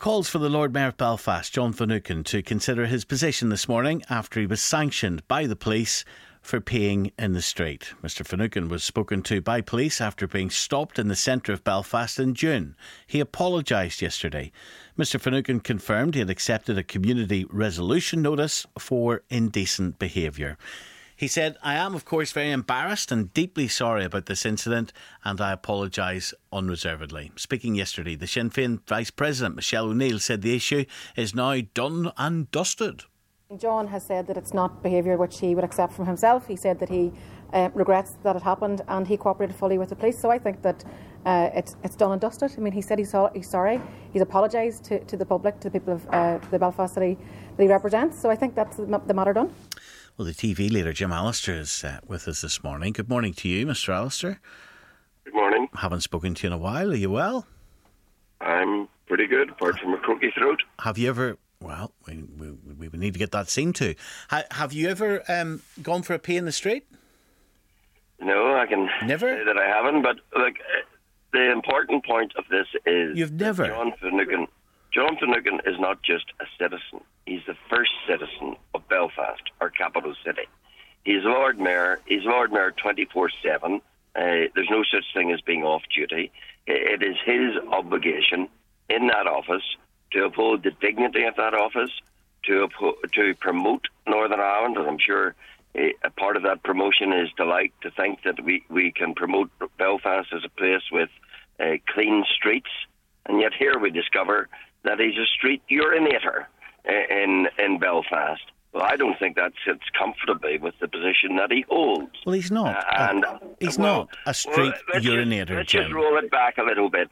calls for the Lord Mayor of Belfast, John Finucane, to consider his position this morning after he was sanctioned by the police for peeing in the street. Mr Finucane was spoken to by police after being stopped in the centre of Belfast in June. He apologised yesterday. Mr Finucane confirmed he had accepted a community resolution notice for indecent behaviour. He said, "I am, of course, very embarrassed and deeply sorry about this incident, and I apologise unreservedly." Speaking yesterday, the Sinn Féin Vice President, Michelle O'Neill, said the issue is now done and dusted. John has said that it's not behaviour which he would accept from himself. He said that he regrets that it happened, and he cooperated fully with the police. So I think that it's done and dusted. I mean, he said he's sorry. He's apologised to the public, to the people of the Belfast city that he represents. So I think that's the matter done. Well, the TV leader, Jim Allister, is with us this morning. Good morning to you, Mr Allister. Good morning. Haven't spoken to you in a while. Are you well? I'm pretty good, apart from a croaky throat. Have you ever... Well, we need to get that seen to. Have you ever gone for a pee in the street? No, I can Never? say that I haven't, but look, the important point of this is... You've never? John Finucane is not just a citizen. He's the first citizen of Belfast, our capital city. He's Lord Mayor. He's Lord Mayor 24/7. There's no such thing as being off duty. It is his obligation in that office to uphold the dignity of that office, to promote Northern Ireland, and I'm sure a part of that promotion is to think that we can promote Belfast as a place with clean streets, and yet here we discover that he's a street urinator in Belfast. Well, I don't think that sits comfortably with the position that he holds. Well, he's not. He's not a street urinator, Let's just roll it back a little bit.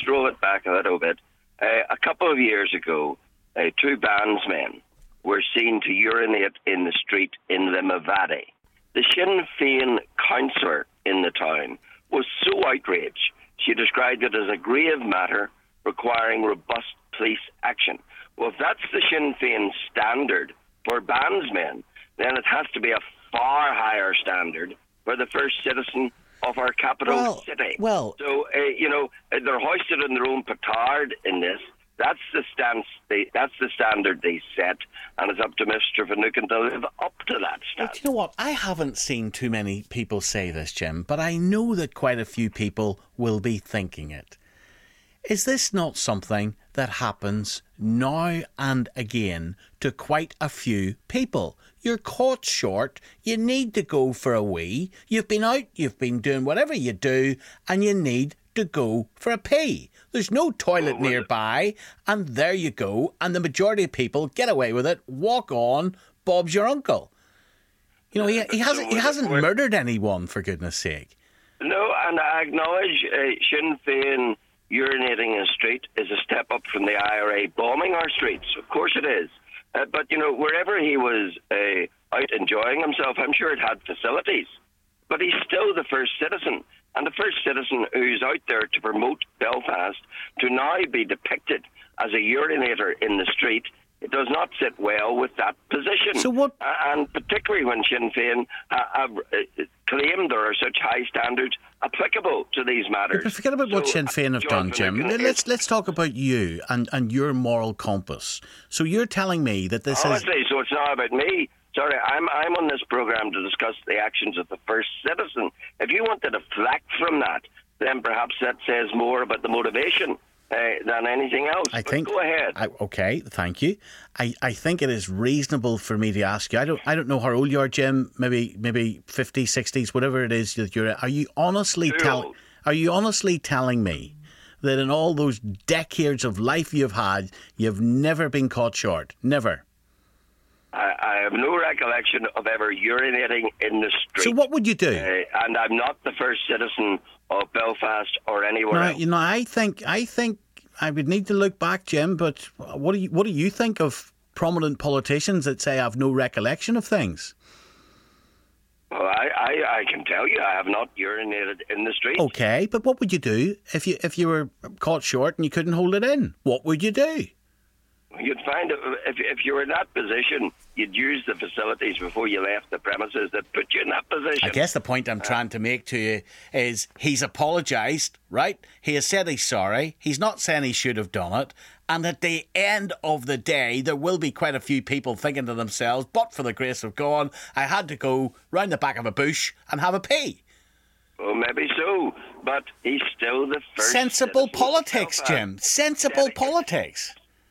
A couple of years ago, two bandsmen were seen to urinate in the street in Limavady. The Sinn Féin councillor in the town was so outraged, she described it as a grave matter requiring robust police action. Well, if that's the Sinn Féin standard for bandsmen, then it has to be a far higher standard for the first citizen of our capital city. So, they're hoisted in their own petard in this. That's the stance. That's the standard they set, and it's up to Mr Finucane to live up to that standard. But you know what? I haven't seen too many people say this, Jim, but I know that quite a few people will be thinking it. Is this not something that happens now and again to quite a few people? You're caught short, you need to go for a wee, you've been out, you've been doing whatever you do, and you need to go for a pee. There's no toilet nearby, and there you go, and the majority of people get away with it, walk on, Bob's your uncle. You know, he hasn't murdered anyone, for goodness sake. No, and I acknowledge Sinn Féin urinating in a street is a step up from the IRA bombing our streets. Of course it is. But, wherever he was out enjoying himself, I'm sure it had facilities. But he's still the first citizen. And the first citizen who's out there to promote Belfast to now be depicted as a urinator in the street, it does not sit well with that position. So what? And particularly when Sinn Féin have claimed there are such high standards applicable to these matters. But forget about what Sinn Féin have done, Jim. Let's talk about you and your moral compass. So you're telling me that this is... So it's not about me. Sorry, I'm on this programme to discuss the actions of the first citizen. If you want to deflect from that, then perhaps that says more about the motivation than anything else. Go ahead. Okay, thank you. I think it is reasonable for me to ask you. I don't know how old you are, Jim. Maybe 50s, 60s, whatever it is that you're. Are you honestly telling me that in all those decades of life you've had, you've never been caught short? Never. I have no recollection of ever urinating in the street. So what would you do? And I'm not the first citizen of Belfast or anywhere else. I think I would need to look back, Jim. But what do you think of prominent politicians that say I have no recollection of things? Well, I can tell you I have not urinated in the street. Okay, but what would you do if you were caught short and you couldn't hold it in? What would you do? You'd find if you were in that position, you'd use the facilities before you left the premises that put you in that position. I guess the point I'm trying to make to you is he's apologised, right? He has said he's sorry. He's not saying he should have done it. And at the end of the day, there will be quite a few people thinking to themselves, but for the grace of God, I had to go round the back of a bush and have a pee. Well, maybe so, but he's still the first. Sensible politics, Jim. Sensible politics.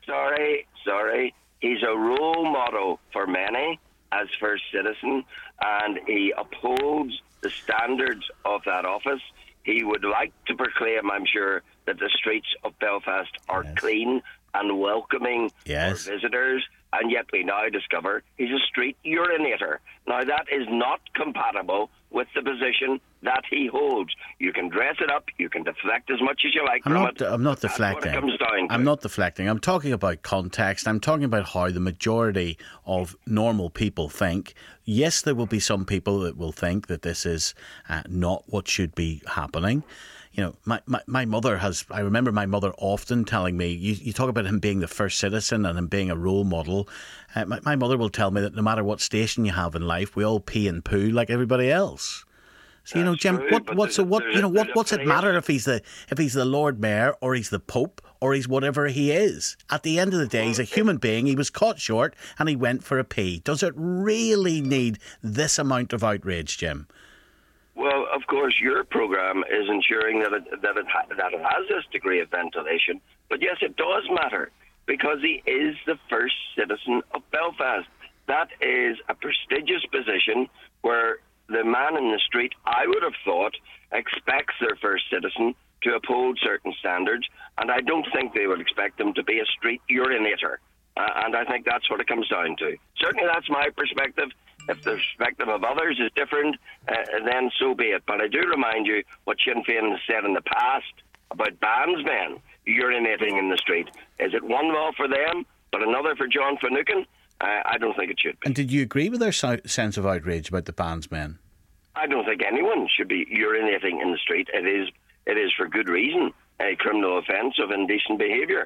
Sorry. He's a role model for many as first citizen, and he upholds the standards of that office. He would like to proclaim, I'm sure, that the streets of Belfast are clean and welcoming for visitors, and yet we now discover he's a street urinator. Now, that is not compatible with the position that he holds. You can dress it up, you can deflect as much as you like from it. I'm not deflecting. That's what it comes down to. I'm not deflecting. I'm talking about context. I'm talking about how the majority of normal people think. Yes, there will be some people that will think that this is not what should be happening. You know, my mother I remember my mother often telling me, you talk about him being the first citizen and him being a role model. My mother will tell me that no matter what station you have in life, we all pee and poo like everybody else. So, you know, Jim, what's it matter if he's the Lord Mayor or he's the Pope or he's whatever he is? At the end of the day, he's a human being. He was caught short and he went for a pee. Does it really need this amount of outrage, Jim? Well, of course, your programme is ensuring that it has this degree of ventilation. But yes, it does matter because he is the first citizen of Belfast. That is a prestigious position where the man in the street, I would have thought, expects their first citizen to uphold certain standards, and I don't think they would expect them to be a street urinator. And I think that's what it comes down to. Certainly that's my perspective. If the perspective of others is different, then so be it. But I do remind you what Sinn Féin has said in the past about bandsmen urinating in the street. Is it one law for them, but another for John Finucane? I don't think it should be. And did you agree with their sense of outrage about the bandsmen? I don't think anyone should be urinating in the street. It is for good reason a criminal offence of indecent behaviour.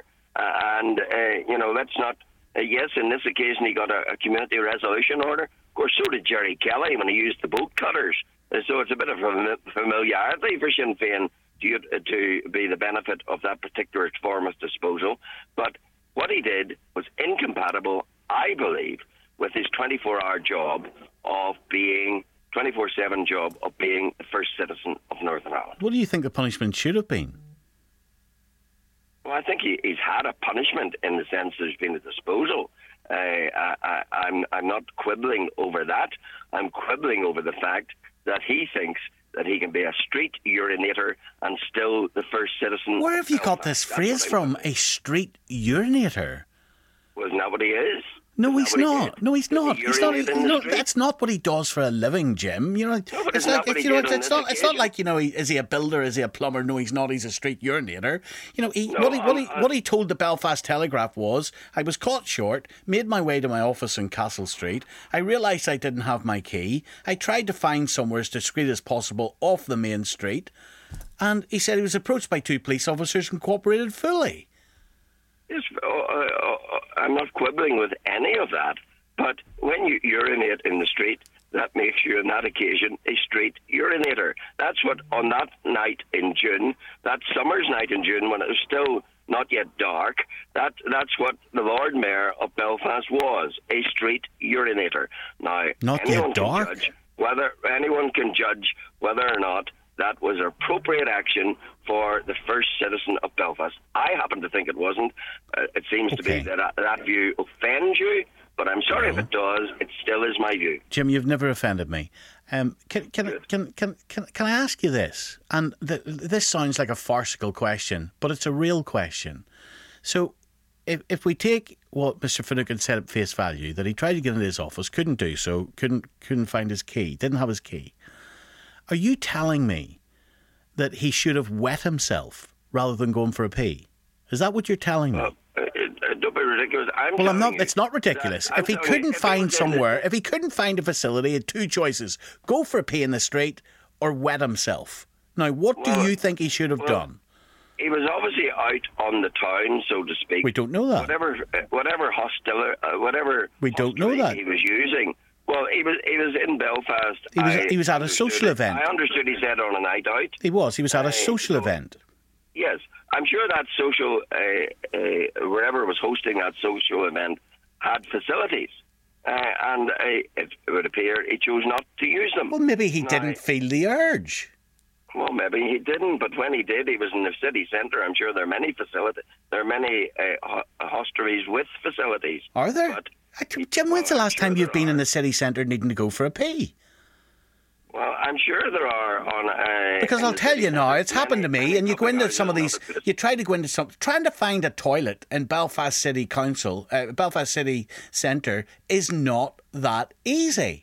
Let's not... yes, in this occasion he got a community resolution order. Of course, so did Jerry Kelly when he used the boat cutters. So it's a bit of familiarity for Sinn Féin to be the benefit of that particular form of disposal. But what he did was incompatible, I believe, with his 24-hour job of being... 24/7 job of being the first citizen of Northern Ireland. What do you think the punishment should have been? Well, I think he's had a punishment in the sense there's been a disposal. I'm not quibbling over that. I'm quibbling over the fact that he thinks that he can be a street urinator and still the first citizen. Where have you got this phrase from? A street urinator? Well, isn't that what he is? No, he's not. No, he's not. He's not. That's not what he does for a living, Jim. You know, it's like it's not like, you know, is he a builder? Is he a plumber? No, he's not. He's a street urinator. You know, what he told the Belfast Telegraph was, I was caught short, made my way to my office in Castle Street. I realised I didn't have my key. I tried to find somewhere as discreet as possible off the main street, and he said he was approached by two police officers and cooperated fully. Yes, I'm not quibbling with any of that, but when you urinate in the street, that makes you, on that occasion, a street urinator. That's what, on that night in June, that summer's night in June, when it was still not yet dark, that's what the Lord Mayor of Belfast was, a street urinator. Now, not yet dark? Anyone can judge whether or not that was appropriate action for the first citizen of Belfast. I happen to think it wasn't. It seems to be that view offends you, but I'm sorry if it does. It still is my view. Jim, you've never offended me. Can I ask you this? And this sounds like a farcical question, but it's a real question. So, if we take what Mr. Finucane said at face value, that he tried to get into his office, couldn't do so, couldn't find his key, didn't have his key. Are you telling me that he should have wet himself rather than going for a pee? Is that what you're telling me? Don't be ridiculous. I'm not. It's not ridiculous. If he couldn't find somewhere, if he couldn't find a facility, he had two choices: go for a pee in the street or wet himself. Now, what do you think he should have done? He was obviously out on the town, so to speak. We don't know that. Whatever whatever we don't know that he was using. Well, he was in Belfast. He was at a social event. I understood he said on a night out. He was at a social event. Yes, I'm sure that social wherever was hosting that social event had facilities. And it would appear he chose not to use them. Well, maybe he didn't feel the urge. Well, maybe he didn't, but when he did, he was in the city centre. I'm sure there are many facilities. There are many hostelries with facilities. Are there? But, Jim, when's the last time you've been in the city centre needing to go for a pee? Well, I'm sure there are because I'll tell you now, it's happened to me, and you go into some of these, you try to go into some, trying to find a toilet in Belfast City Council, Belfast City Centre is not that easy.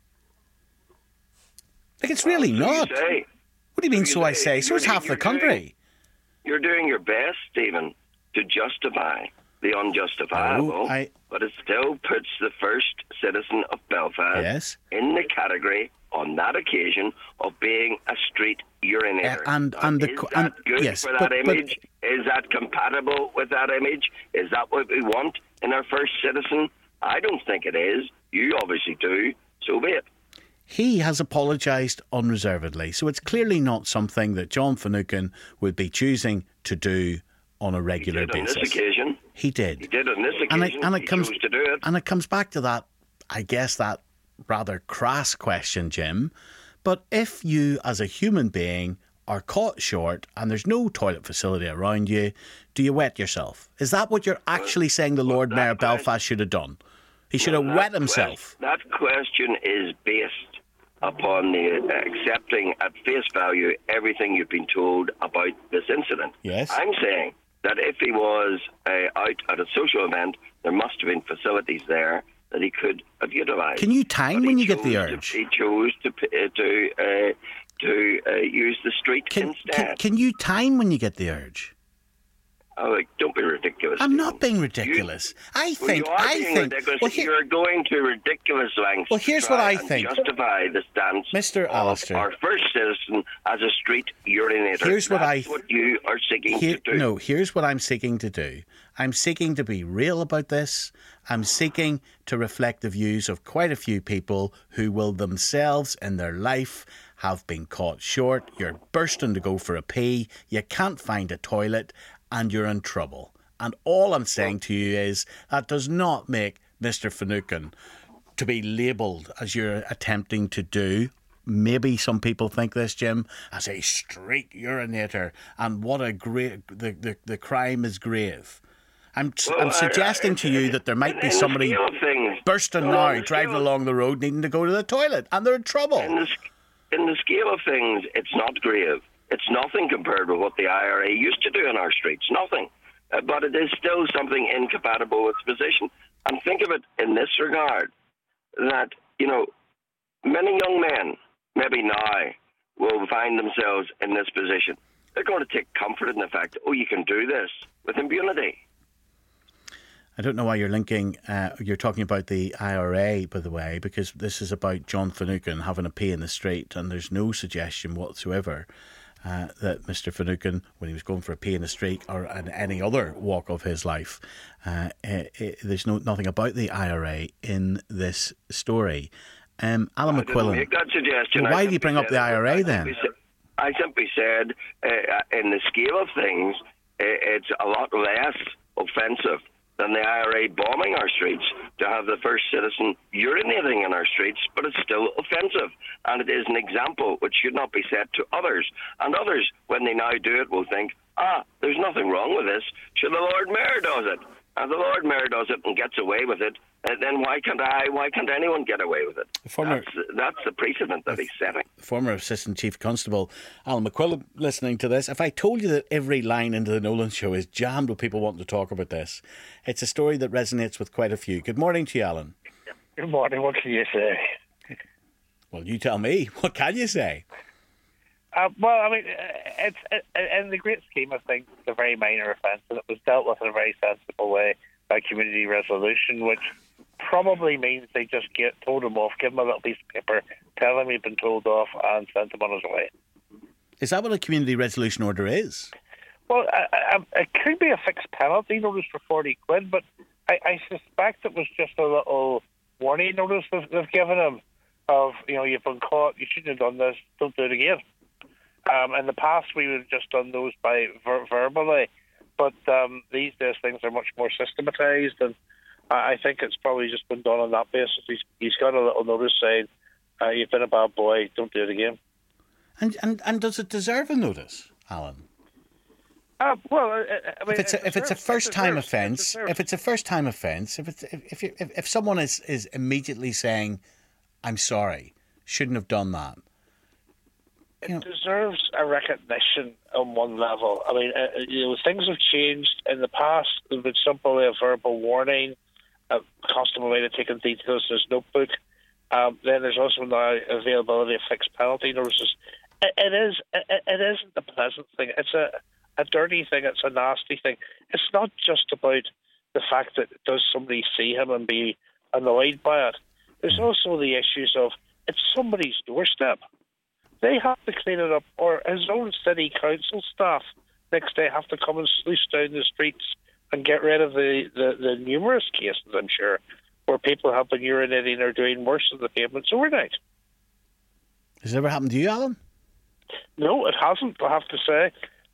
Like, it's really not. What do you mean, so I say? So is half the country. You're doing your best, Stephen, to justify the unjustifiable, but it still puts the first citizen of Belfast in the category on that occasion of being a street urinator. Is that good for that image? Is that compatible with that image? Is that what we want in our first citizen? I don't think it is. You obviously do. So be it. He has apologised unreservedly, so it's clearly not something that John Finucane would be choosing to do on a regular basis. On this occasion. He did. He did on this occasion. And it comes chose to do it. And it comes back to that, I guess, that rather crass question, Jim. But if you, as a human being, are caught short and there's no toilet facility around you, do you wet yourself? Is that what you're actually saying the Lord Mayor of Belfast should have done? He should have wet himself. That question is based upon the accepting at face value everything you've been told about this incident. Yes. I'm saying that if he was out at a social event, there must have been facilities there that he could have utilised. Can you time when you get the urge? He chose to use the street instead. Can you time when you get the urge? Oh, don't be ridiculous. I'm not being ridiculous. I think. Ridiculous. Well, you're going to ridiculous lengths. Well, here's what I think. Justify the stance, Mr. Alistair, our first citizen as a street urinator. Here's what what you are seeking to do. No, here's what I'm seeking to do. I'm seeking to be real about this. I'm seeking to reflect the views of quite a few people who will themselves in their life have been caught short. You're bursting to go for a pee. You can't find a toilet. And you're in trouble. And all I'm saying to you is that does not make Mr. Finucane to be labelled, as you're attempting to do. Maybe some people think this, Jim, as a street urinator. And what a great... The crime is grave. I'm suggesting to you that there might be somebody bursting now, driving along the road, needing to go to the toilet. And they're in trouble. In the scale of things, it's not grave. It's nothing compared with what the IRA used to do in our streets. Nothing. But it is still something incompatible with the position. And think of it in this regard, that, many young men, maybe now, will find themselves in this position. They're going to take comfort in the fact, you can do this with impunity. I don't know why you're linking, you're talking about the IRA, by the way, because this is about John Finucane having a pee in the street, and there's no suggestion whatsoever that Mr. Finucane, when he was going for a pee in the street or in any other walk of his life, there's nothing about the IRA in this story. Alan McQuillan, make that suggestion. Well, why do you bring up the IRA then? I simply said, in the scale of things, it's a lot less offensive than the IRA bombing our streets to have the first citizen urinating in our streets, but it's still offensive. And it is an example which should not be set to others. And others, when they now do it, will think, there's nothing wrong with this. Sure, the Lord Mayor does it. And the Lord Mayor does it and gets away with it. Then why can't anyone get away with it? That's the precedent that he's setting. Former Assistant Chief Constable Alan McQuillan listening to this. If I told you that every line into the Nolan Show is jammed with people wanting to talk about this, it's a story that resonates with quite a few. Good morning to you, Alan. Good morning. What can you say? Well, you tell me. What can you say? It's in the great scheme of things, it's a very minor offence, and it was dealt with in a very sensible way by community resolution, which probably means they just told him off, give him a little piece of paper, tell him he'd been told off, and sent him on his way. Is that what a community resolution order is? Well, it could be a fixed penalty notice for 40 quid, but I suspect it was just a little warning notice they've given him of, you've been caught, you shouldn't have done this, don't do it again. In the past, we would have just done those by verbally, but these days things are much more systematised, and I think it's probably just been done on that basis. He's got a little notice saying, you've been a bad boy, don't do it again. And does it deserve a notice, Alan? If it's a first time offence, if someone is immediately saying, "I'm sorry, shouldn't have done that," it deserves a recognition on one level. I mean, things have changed in the past. There's been simply a verbal warning. A constable might have taken details in his notebook. Then there's also now availability of fixed penalty notices. It isn't a pleasant thing. It's a dirty thing. It's a nasty thing. It's not just about the fact that does somebody see him and be annoyed by it. There's also the issues of it's somebody's doorstep. They have to clean it up, or his own city council staff next day have to come and sluice down the streets and get rid of the numerous cases, I'm sure, where people have been urinating or doing worse on the pavements overnight. Has it ever happened to you, Alan? No, it hasn't, I have to say.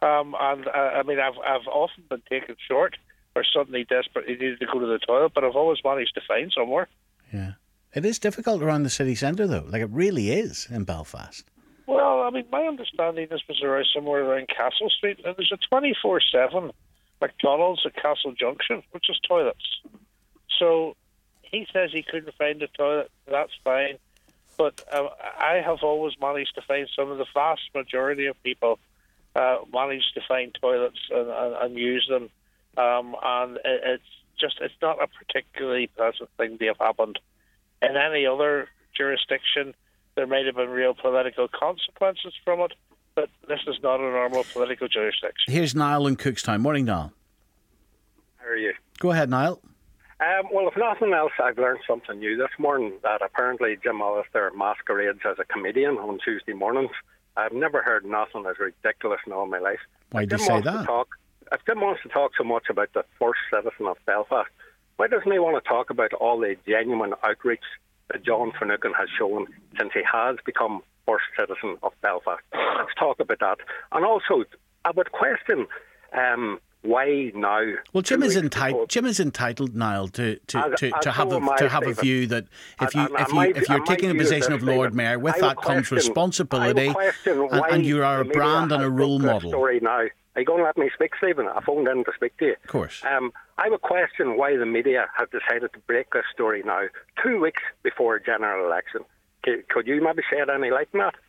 I've often been taken short or suddenly desperately needed to go to the toilet, but I've always managed to find somewhere. Yeah. It is difficult around the city centre, though. Like, it really is in Belfast. Well, I mean, my understanding this was around somewhere around Castle Street, and there's a 24/7 McDonald's at Castle Junction, which is toilets. So he says he couldn't find a toilet. That's fine. But I have always managed to find some of the vast majority of people manage to find toilets and use them. And it's not a particularly pleasant thing to have happened. In any other jurisdiction, there might have been real political consequences from it, but this is not a normal political jurisdiction. Here's Niall in Cookstown. Morning, Niall. How are you? Go ahead, Niall. Well, if nothing else, I've learned something new this morning, that apparently Jim Allister masquerades as a comedian on Tuesday mornings. I've never heard nothing as ridiculous in all my life. Why do you say that? If Jim wants to talk so much about the first citizen of Belfast, why doesn't he want to talk about all the genuine outreach that John Finucane has shown since he has become first citizen of Belfast? Let's talk about that. And also, I would question why now. Well, Jim is entitled, Niall, to have a view that if you're taking a position of Lord Mayor, with that comes responsibility, and you are a brand and a role model. Story now. Are you going to let me speak, Stephen? I phoned in to speak to you. Of course. I would question why the media have decided to break this story now, 2 weeks before a general election. Could you maybe shed any light on that?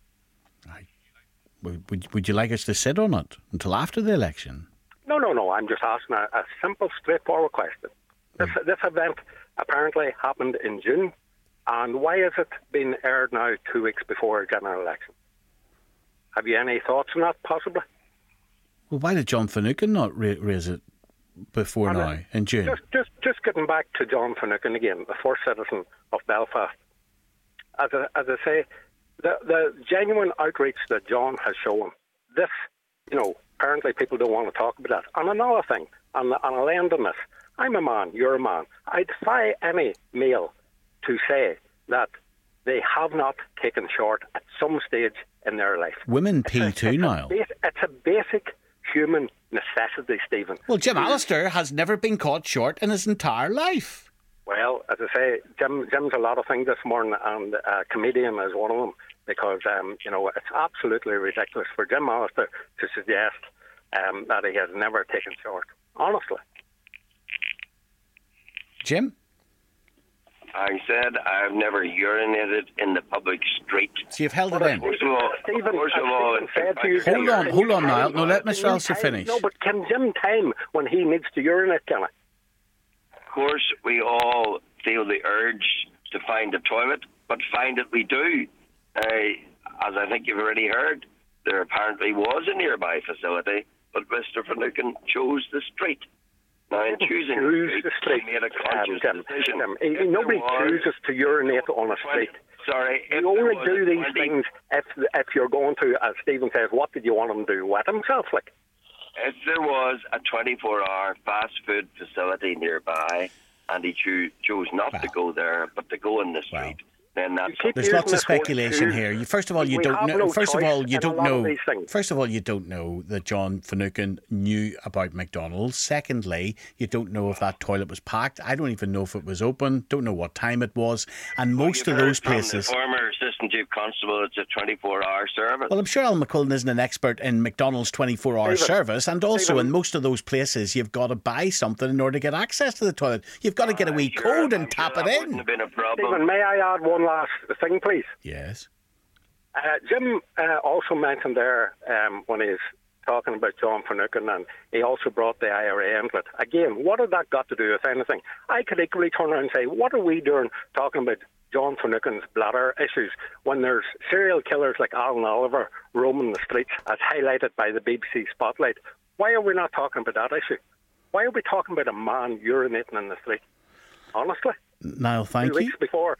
Would you like us to sit on it until after the election? No. I'm just asking a simple, straightforward question. This event apparently happened in June, and why is it being aired now 2 weeks before a general election? Have you any thoughts on that, possibly? Well, why did John Finucane not raise it before now, in June? Just getting back to John Finucane again, the first citizen of Belfast. As I say, the genuine outreach that John has shown, this, apparently people don't want to talk about that. And another thing, and I'll end on this. I'm a man, you're a man. I defy any male to say that they have not taken short at some stage in their life. Women pee too, Niall. It's a basic human necessity, Stephen. Well, Jim Allister has never been caught short in his entire life. Well, as I say, Jim's a lot of things this morning, and comedian is one of them, because, it's absolutely ridiculous for Jim Allister to suggest that he has never taken short. Honestly. Jim? I said I've never urinated in the public street. So you've held it in. First of all, hold on, Niall. No, let Mr. Allister finish. No, but can Jim time when he needs to urinate, can I? Of course, we all feel the urge to find a toilet, but find it we do. As I think you've already heard, there apparently was a nearby facility, but Mr. Finucane chose the street. Now, in choosing the street, he made a conscious decision. Nobody chooses to urinate on a street. Sorry. You only do these things if you're going to, as Stephen says, what did you want him to do? Wet himself, like? if there was a 24-hour fast food facility nearby and he chose not to go there but to go in the street, then that's... There's lots of speculation here. First of all, you don't know. First of all, you don't know that John Finucane knew about McDonald's. Secondly, you don't know if that toilet was packed. I don't even know if it was open. Don't know what time it was. And most of those places... From the former Assistant Chief Constable, it's a 24-hour service. Well, I'm sure Alan McQuillan isn't an expert in McDonald's 24-hour service. And also, in most of those places, you've got to buy something in order to get access to the toilet. You've got to get a wee code and tap it in. Have been a problem. Stephen, may I add one last thing, please? Yes. Jim also mentioned there when he's talking about John Finucane, and he also brought the IRA into it. Again, what has that got to do with anything? I could equally turn around and say, what are we doing talking about John Finucane's bladder issues when there's serial killers like Alan Oliver roaming the streets, as highlighted by the BBC Spotlight? Why are we not talking about that issue? Why are we talking about a man urinating in the street? Honestly. Niall, thank 2 weeks before.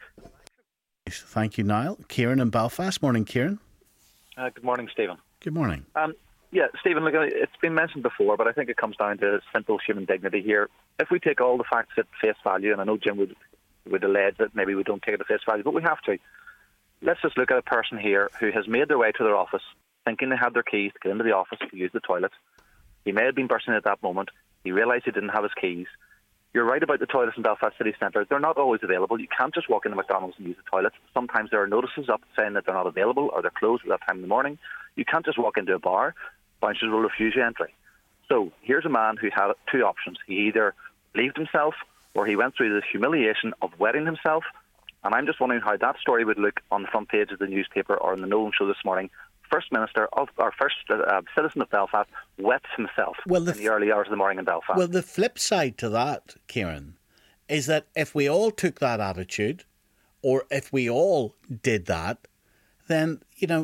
Thank you, Niall. Kieran in Belfast. Morning, Kieran. Good morning, Stephen. Good morning. Yeah, Stephen, look, it's been mentioned before, but I think it comes down to simple human dignity here. If we take all the facts at face value, and I know Jim would allege that maybe we don't take it at face value, but we have to. Let's just look at a person here who has made their way to their office, thinking they had their keys to get into the office to use the toilet. He may have been bursting at that moment. He realised he didn't have his keys. You're right about the toilets in Belfast City Centre. They're not always available. You can't just walk into McDonald's and use the toilets. Sometimes there are notices up saying that they're not available or they're closed at that time in the morning. You can't just walk into a bar. Bouncers will refuse you entry. So here's a man who had two options. He either relieved himself or he went through the humiliation of wetting himself. And I'm just wondering how that story would look on the front page of the newspaper or in the Nolan show this morning. First citizen of Belfast wets himself in the early hours of the morning in Belfast. Well, the flip side to that, Kieran, is that if we all took that attitude, or if we all did that, then, you know,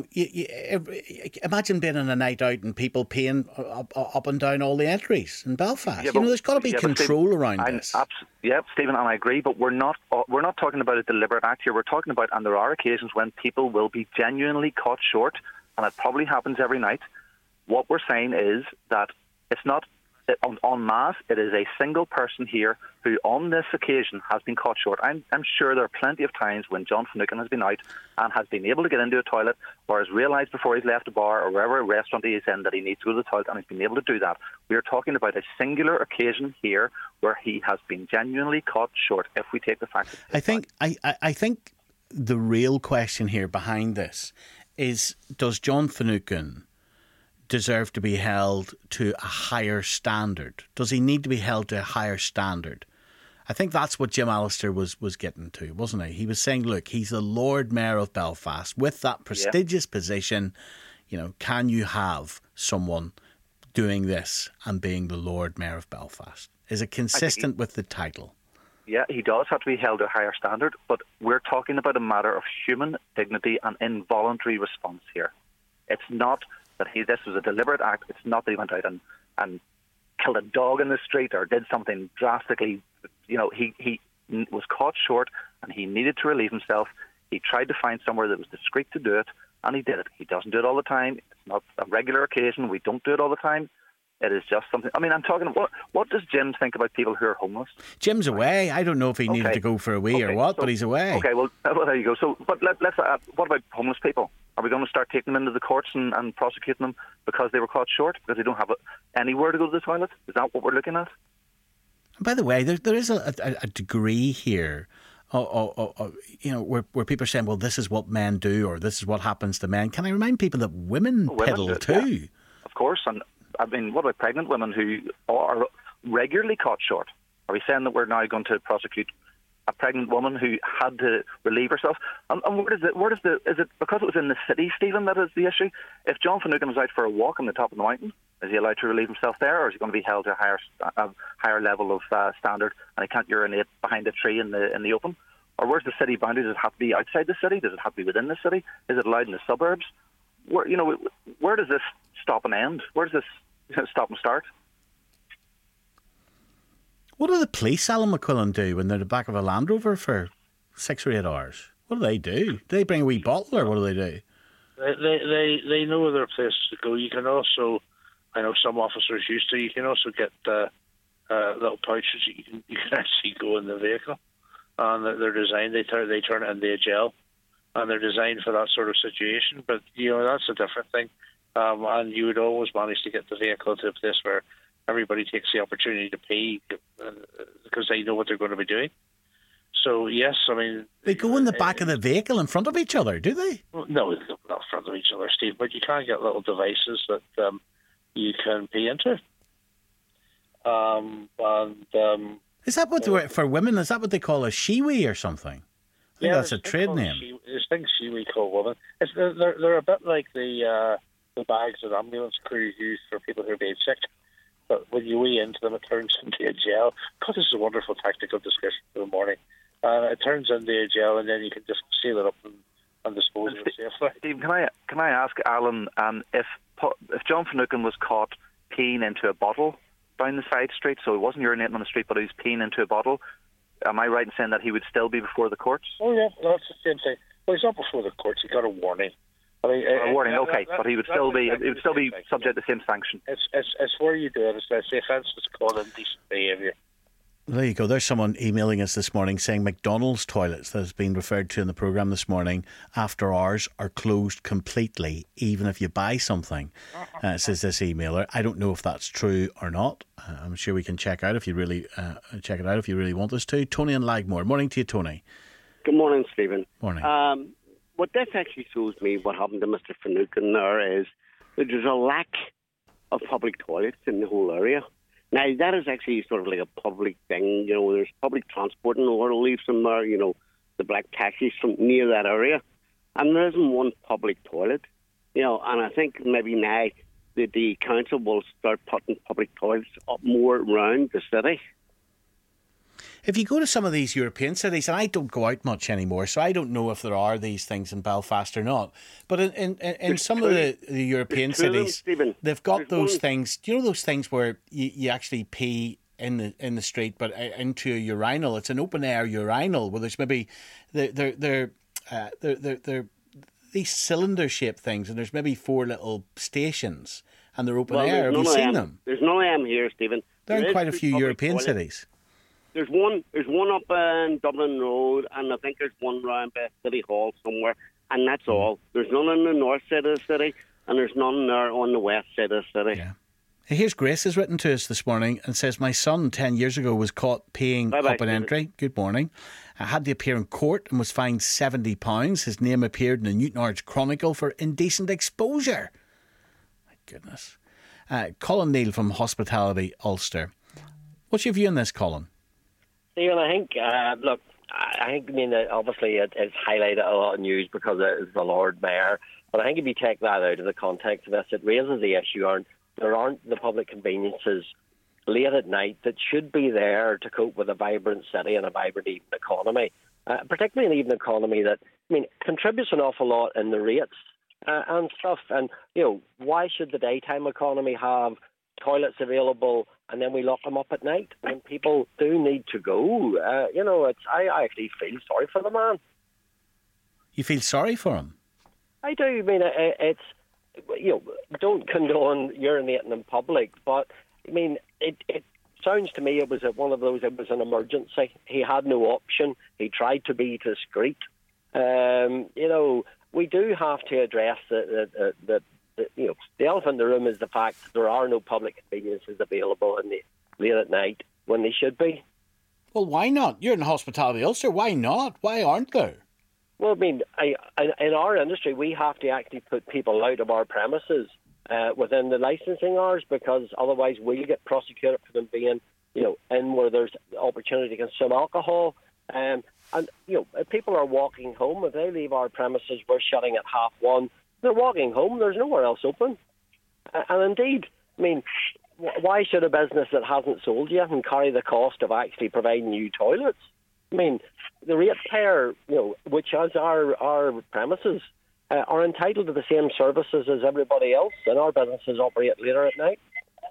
imagine being on a night out and people peeing up and down all the entries in Belfast. Yeah, there's got to be control around this. Yeah, Stephen, and I agree, but we're not talking about a deliberate act here. We're talking about, and there are occasions when people will be genuinely caught short, and it probably happens every night. What we're saying is that it's not en masse. It is a single person here who, on this occasion, has been caught short. I'm sure there are plenty of times when John Finucane has been out and has been able to get into a toilet, or has realised before he's left a bar or wherever restaurant he is in that he needs to go to the toilet, and he's been able to do that. We are talking about a singular occasion here where he has been genuinely caught short. If we take the fact, I think the real question here behind this is: does John Finucane deserve to be held to a higher standard? Does he need to be held to a higher standard? I think that's what Jim Allister was getting to, wasn't he? He was saying, look, he's the Lord Mayor of Belfast with that prestigious position. You know, can you have someone doing this and being the Lord Mayor of Belfast? Is it consistent with the title? Yeah, he does have to be held to a higher standard, but we're talking about a matter of human dignity and involuntary response here. It's not that this was a deliberate act. It's not that he went out and killed a dog in the street or did something drastically. You know, he was caught short and he needed to relieve himself. He tried to find somewhere that was discreet to do it, and he did it. He doesn't do it all the time. It's not a regular occasion. We don't do it all the time. It is just something. I mean, I'm talking. What does Jim think about people who are homeless? Jim's away. I don't know if he needed to go for a wee or what, but he's away. Okay, well, there you go. So, but let's. What about homeless people? Are we going to start taking them into the courts and prosecuting them because they were caught short, because they don't have anywhere to go to the toilet? Is that what we're looking at? And by the way, there is a degree here, you know, where people are saying, well, this is what men do, or this is what happens to men. Can I remind people that women piddle too? Yeah. Of course, and I mean, what about pregnant women who are regularly caught short? Are we saying that we're now going to prosecute a pregnant woman who had to relieve herself? And is it because it was in the city, Stephen, that is the issue? If John Finucane was out for a walk on the top of the mountain, is he allowed to relieve himself there, or is he going to be held to a higher level of standard, and he can't urinate behind a tree in the open? Or where's the city boundary? Does it have to be outside the city? Does it have to be within the city? Is it allowed in the suburbs? Where does this stop and end? Where does this stop and start? What do the police, Alan McQuillan, do when they're in the back of a Land Rover for 6 or 8 hours? What do they do? Do they bring a wee bottle, or what do they do? They know their places to go. You can also I know some officers used to. You can also get little pouches you can actually go in the vehicle, and they're designed. They turn it into a gel, and they're designed for that sort of situation. But that's a different thing, and you would always manage to get the vehicle to a place where everybody takes the opportunity to pee because they know what they're going to be doing. So yes, I mean they go in the back of the vehicle in front of each other, do they? No, not in front of each other, Steve. But you can get little devices that you can pee into. Is that what for women? Is that what they call a shiwi or something? I think that's a trade name. There's things shiwi call women. They're a bit like the bags that ambulance crews use for people who are being sick. But when you wee into them, it turns into a gel. God, this is a wonderful tactical discussion for the morning. It turns into a gel, and then you can just seal it up and dispose of it safely. Steve, can I ask Alan if John Finucane was caught peeing into a bottle down the side street, so he wasn't urinating on the street, but he was peeing into a bottle, am I right in saying that he would still be before the courts? Oh yeah, that's the same thing. Well, he's not before the courts. He got a warning. I mean, a warning, okay, but he would still be subject to the same sanction. It's where you do it. It's the offence is called indecent behaviour. There you go. There's someone emailing us this morning saying McDonald's toilets that has been referred to in the programme this morning after hours are closed completely, even if you buy something, says this emailer. I don't know if that's true or not. I'm sure we can check out if you really check it out if you really want us to. Tony and Lagmore. Morning to you, Tony. Good morning, Stephen. Morning. What this actually shows me, what happened to Mr. Finucane there, is that there's a lack of public toilets in the whole area. Now, that is actually sort of like a public thing. There's public transport in order to leave some there, the black taxis from near that area. And there isn't one public toilet, and I think maybe now that the council will start putting public toilets up more around the city. If you go to some of these European cities, and I don't go out much anymore, so I don't know if there are these things in Belfast or not, but in some of the European cities, they've got those things. Do you know those things where you actually pee in the street, but into a urinal? It's an open air urinal where there's maybe they're these cylinder shaped things, and there's maybe 4 little stations, and they're open air. Have you seen them? There's none of them here, Stephen. They're in quite a few European cities. There's one up in Dublin Road, and I think there's one round by City Hall somewhere, and that's all. There's none on the north side of the city, and there's none there on the west side of the city. Yeah. Here's Grace has written to us this morning and says, my son 10 years ago was caught peeing up an entry. Good morning. Had to appear in court and was fined £70. His name appeared in the Newtownards Chronicle for indecent exposure. My goodness. Colin Neal from Hospitality Ulster. What's your view on this, Colin? Stephen, I think, obviously it's highlighted a lot of news because it's the Lord Mayor, but I think if you take that out of the context of this, it raises the issue there aren't the public conveniences late at night that should be there to cope with a vibrant city and a vibrant even economy, particularly an even economy that, contributes an awful lot in the rates and stuff. And, why should the daytime economy have toilets available and then we lock them up at night when people do need to go? I actually feel sorry for the man. You feel sorry for him? I do. It's, don't condone urinating in public, but it sounds to me it was one of those. It was an emergency. He had no option. He tried to be discreet. We do have to address the elephant in the room is the fact that there are no public conveniences available late at night when they should be. Well, why not? You're in Hospitality Ulster. Why not? Why aren't there? Well, in our industry, we have to actually put people out of our premises within the licensing hours, because otherwise we'll get prosecuted for them being, in where there's opportunity to consume alcohol. And if people are walking home, if they leave our premises, we're shutting at 1:30. They're walking home. There's nowhere else open. And indeed, why should a business that hasn't sold yet and carry the cost of actually providing new toilets? The ratepayer, which is our premises, are entitled to the same services as everybody else, and our businesses operate later at night.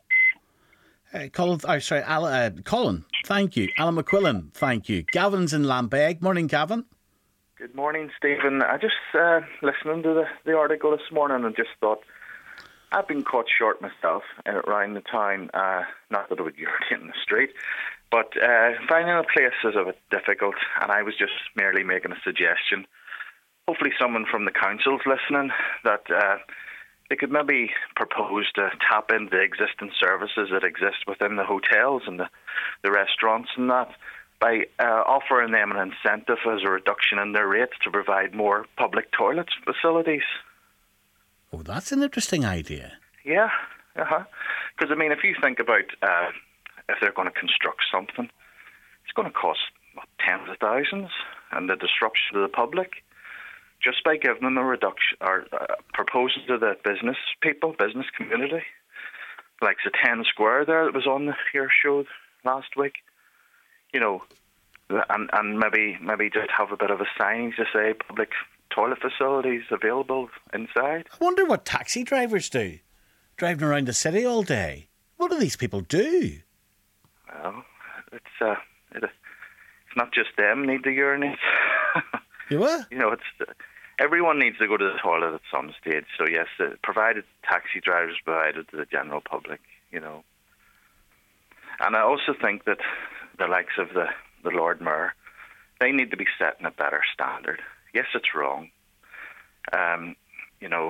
Colin, thank you. Alan McQuillan, thank you. Gavin's in Lambeg. Morning, Gavin. Good morning, Stephen. I just listening to the article this morning and just thought, I've been caught short myself around the town. Not that I would urinate in the street, but finding a place is a bit difficult, and I was just merely making a suggestion. Hopefully someone from the council's listening, that they could maybe propose to tap into the existing services that exist within the hotels and the restaurants and that, by offering them an incentive as a reduction in their rates to provide more public toilet facilities. Oh, that's an interesting idea. Yeah, because, I mean, if you think about if they're going to construct something, it's going to cost tens of thousands, and the disruption to the public, just by giving them a reduction or proposing to the business community, like the 10 Square there that was on your show last week, you know, and maybe just have a bit of a sign to say public toilet facilities available inside. I wonder what taxi drivers do, driving around the city all day. What do these people do? Well, it's not just them need to urinate. You what? You know, everyone needs to go to the toilet at some stage. So yes, provided taxi drivers provided to the general public, you know. And I also think that the likes of the Lord Mayor, they need to be setting a better standard. Yes, it's wrong. You know,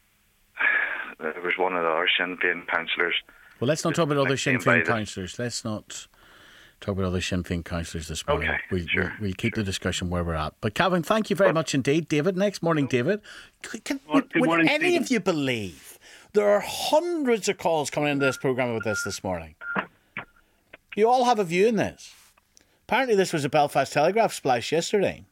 there was one of the other Sinn Féin councillors. Well, let's not talk about other Sinn Féin councillors. Let's not talk about other Sinn Féin councillors this morning. Okay, we'll keep the discussion where we're at. But, Calvin, thank you very much indeed. David, next morning, David. Would any of you believe there are hundreds of calls coming into this programme about this morning? You all have a view in this. Apparently this was a Belfast Telegraph splash yesterday.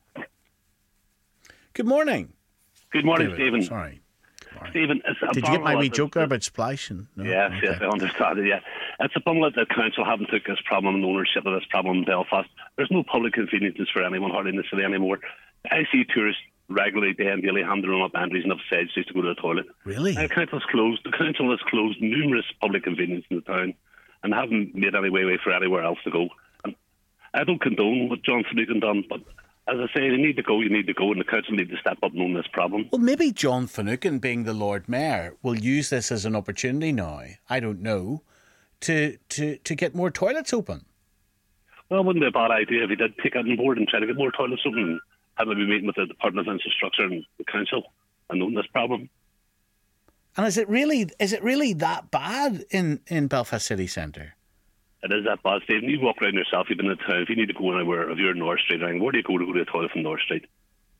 Good morning. Good morning, David, Stephen. Sorry. Stephen, did you get my wee joke there about splashing? No? Yes, okay. yes, I understand it, yeah. It's a bummer that the council haven't took this problem and ownership of this problem in Belfast. There's no public conveniences for anyone hardly in the city anymore. I see tourists regularly day and daily handing up entries and upside just to go to the toilet. Really? The council has closed numerous public conveniences in the town and haven't made any way for anywhere else to go. And I don't condone what John Finucane done, but as I say, you need to go, and the council need to step up and own this problem. Well, maybe John Finucane, being the Lord Mayor, will use this as an opportunity now, I don't know, to get more toilets open. Well, it wouldn't be a bad idea if he did take it on board and try to get more toilets open and have maybe meeting with the Department of Infrastructure and the council and own this problem. And is it really that bad in Belfast city centre? It is that bad, Stephen. You walk around yourself, you've been in town. If you need to go anywhere, if you're in North Street, where do you go to the toilet from North Street?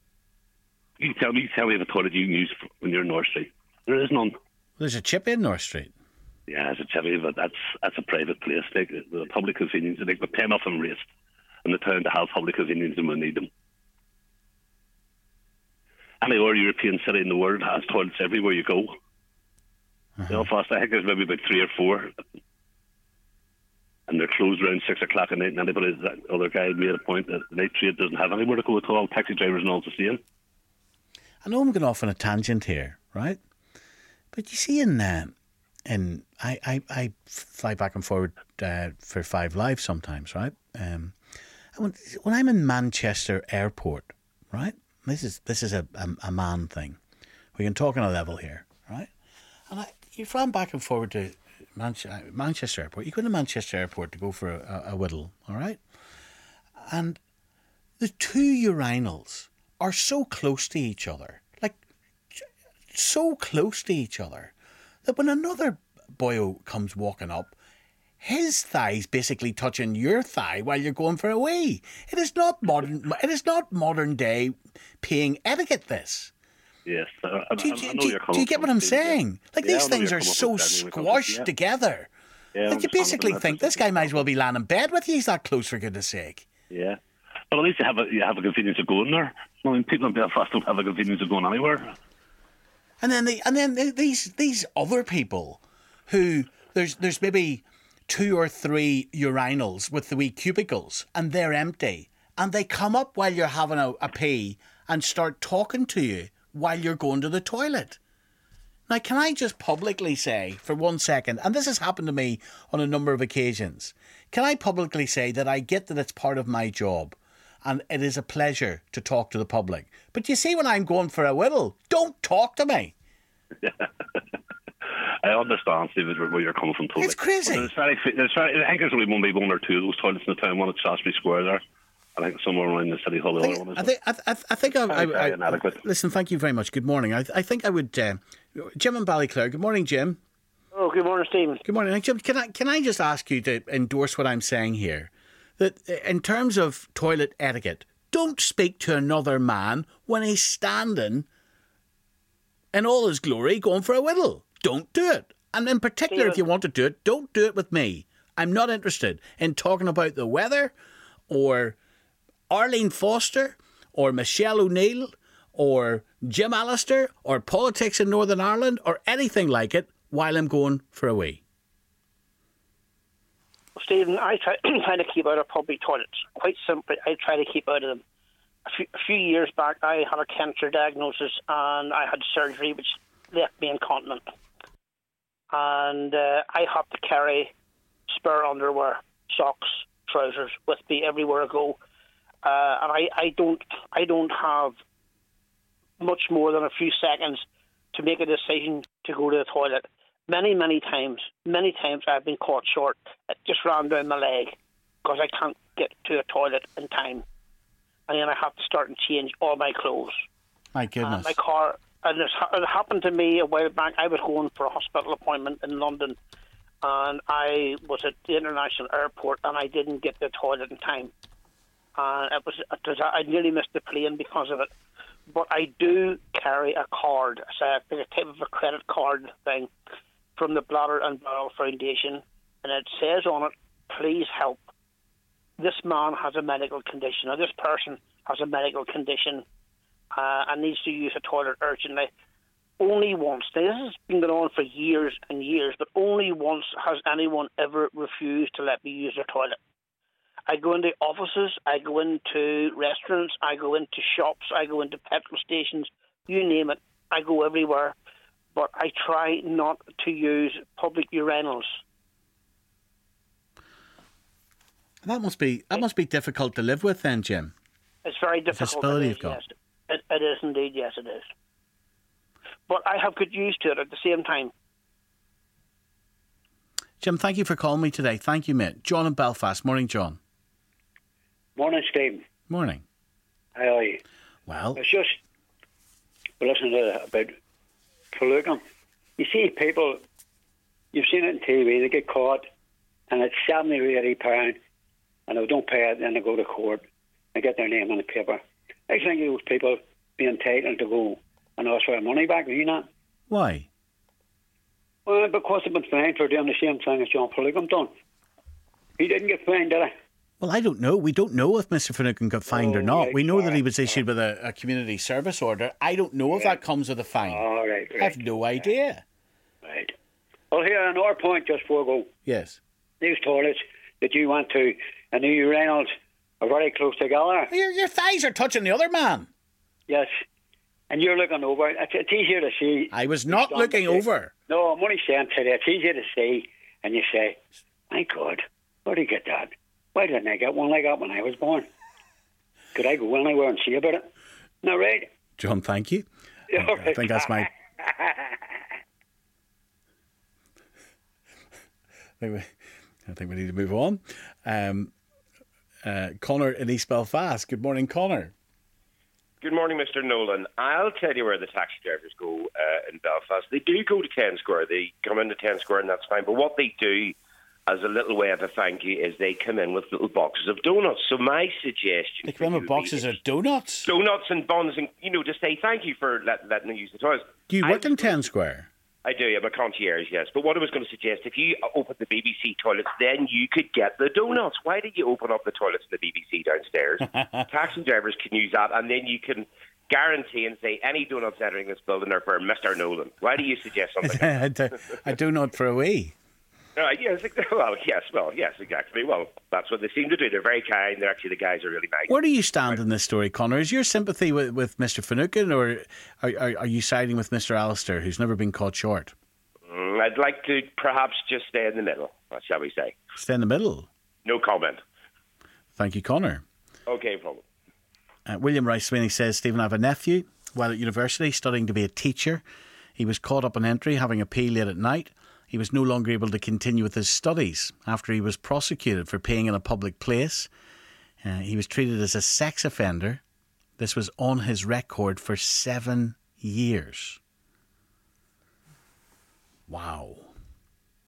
You tell me of a toilet you can use when you're in North Street. There is none. There's a chip in North Street. Yeah, there's a chippy, but that's a private place. The public convenience, they pay enough and raised in the town to have public convenience and we need them. Any other European city in the world has toilets everywhere you go. Belfast, I think there's maybe about 3 or 4. And they're closed around 6 o'clock at night. And that other guy made a point that the night trade doesn't have anywhere to go at all. Taxi drivers and all the same. I know I'm going off on a tangent here, right? But you see, I fly back and forward for 5 Live sometimes, right? And when I'm in Manchester Airport, right? This is a man thing. We can talk on a level here, right? And you fly back and forward to Manchester Airport. You go to Manchester Airport to go for a whittle, all right? And the 2 urinals are so close to each other, like so close to each other, that when another boyo comes walking up, his thigh's basically touching your thigh while you're going for a wee. It is not modern day peeing etiquette, this. Yes. Do you get what I'm saying? Like, these things are so squashed together. Yeah, like, you basically think this guy might as well be lying in bed with you. He's that close, for goodness sake. Yeah. But at least you have a convenience of going there. I mean, people in Belfast don't have a convenience of going anywhere. And then these other people who there's maybe 2 or 3 urinals with the wee cubicles and they're empty, and they come up while you're having a pee and start talking to you while you're going to the toilet. Now, can I just publicly say for 1 second, and this has happened to me on a number of occasions, can I publicly say that I get that it's part of my job and it is a pleasure to talk to the public. But you see, when I'm going for a whittle, don't talk to me. I understand, Steve, where you're coming from. Totally. It's crazy. I think there's only one or two of those toilets in the town. One at Shaftesbury Square there. I think somewhere around the City Hall. I think inadequate. Listen, thank you very much. Good morning. I think I would. Jim in Ballyclare. Good morning, Jim. Oh, good morning, Stephen. Good morning, Jim. Can I just ask you to endorse what I'm saying here? That in terms of toilet etiquette, don't speak to another man when he's standing in all his glory going for a whittle. Don't do it. And in particular, if you want to do it, don't do it with me. I'm not interested in talking about the weather or Arlene Foster or Michelle O'Neill or Jim Allister or politics in Northern Ireland or anything like it while I'm going for a wee. Stephen, I try to keep out of public toilets. Quite simply, I try to keep out of them. A few years back, I had a cancer diagnosis and I had surgery which left me incontinent. And I had to carry spare underwear, socks, trousers with me everywhere I go. And I don't have much more than a few seconds to make a decision to go to the toilet. Many times I've been caught short. It just ran down my leg because I can't get to a toilet in time. And then I have to start and change all my clothes. My goodness. My car, and it happened to me a while back. I was going for a hospital appointment in London, and I was at the international airport, and I didn't get to the toilet in time. And I nearly missed the plane because of it. But I do carry a card, a type of a credit card thing, from the Bladder and Bowel Foundation, and it says on it, "Please help. This man has a medical condition, or this person has a medical condition and needs to use a toilet urgently." Only once. Now, this has been going on for years and years, but only once has anyone ever refused to let me use their toilet. I go into offices, I go into restaurants, I go into shops, I go into petrol stations, you name it. I go everywhere, but I try not to use public urinals. That must be difficult to live with then, Jim. It's very difficult. The disability you've got. Yes. It is indeed, yes it is. But I have got used to it at the same time. Jim, thank you for calling me today. Thank you, mate. John in Belfast. Morning, John. Morning, Steve. Morning. How are you? Well, I was just listening to about polluting. You see people, you've seen it on TV, they get caught and it's £70 or £80 and they don't pay it, then they go to court and get their name on the paper. I think those people be entitled to go and ask for their money back, do you not? Why? Well, because they've been fined for doing the same thing as John Finucane done. He didn't get fined, did he? Well, I don't know. We don't know if Mr. Finucane got fined or not. Right, we know that he was issued with a community service order. I don't know if that comes with a fine. All right. I have no idea. Right. Well, here, another point just before I go. Yes. These toilets that you went to and the urinals are very close together. Your thighs are touching the other man. Yes. And you're looking over. It's easier to see. I was not looking over. No, I'm only saying today, it's easier to see. And you say, my God, where did you get that? Why didn't I get one like that when I was born? Could I go anywhere and see about it? No, right? John, thank you. I think that's my... I think we need to move on. Connor in East Belfast. Good morning, Connor. Good morning, Mr. Nolan. I'll tell you where the taxi drivers go in Belfast. They do go to 10 Square. They come into 10 Square and that's fine. But what they do as a little way of a thank you is they come in with little boxes of donuts. So my suggestion... They come in with boxes of donuts? Donuts and buns and, to say thank you for letting them use the toilets. Do you work in 10 Square? I do. I'm a concierge, yes. But what I was going to suggest, if you open the BBC toilets, then you could get the donuts. Why did you open up the toilets in the BBC downstairs? Taxi drivers can use that, and then you can guarantee and say any donuts entering this building are for Mr. Nolan. Why do you suggest something like that? A donut for a wee. Yes, exactly. Well, that's what they seem to do. They're very kind. They're actually, the guys are really nice. Where do you stand in this story, Connor? Is your sympathy with Mr. Finucane, or are you siding with Mr. Allister, who's never been caught short? I'd like to perhaps just stay in the middle, shall we say. Stay in the middle? No comment. Thank you, Connor. Okay, problem. William Rice Sweeney says, Stephen, I have a nephew while at university studying to be a teacher. He was caught up on entry, having a pee late at night. He was no longer able to continue with his studies after he was prosecuted for peeing in a public place. He was treated as a sex offender. This was on his record for 7 years. Wow.